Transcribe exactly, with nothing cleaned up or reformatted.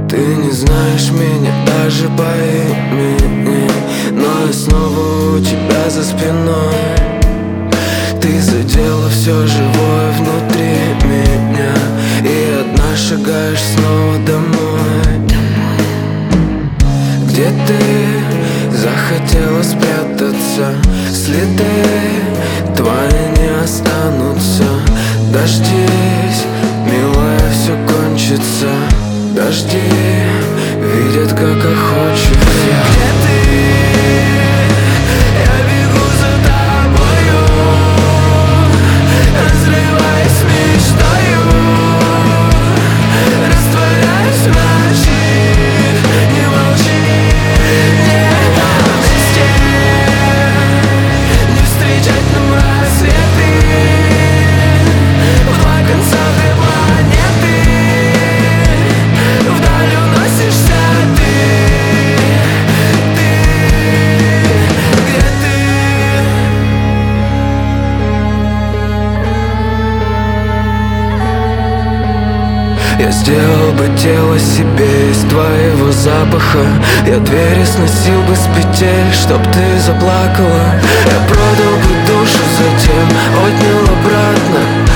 Ты не знаешь меня даже по имени, но я снова у тебя за спиной. Ты задела все живое внутри меня, и одна шагаешь снова домой. Где ты захотела спрятаться? Следы твои не останутся. Дождись, милая, все кончится. Дожди видят, как охочется. Где ты? Я бегу за тобою, разрываясь мечтою, растворяюсь в ночи. Не молчи, не вместе, не встречать нам рассветы. В два конца две планеты, вдаль уносишься ты. Ты, где ты? Я сделал бы тело себе из твоего запаха. Я двери сносил бы с петель, чтоб ты заплакала. Я продал бы душу, затем отнял обратно.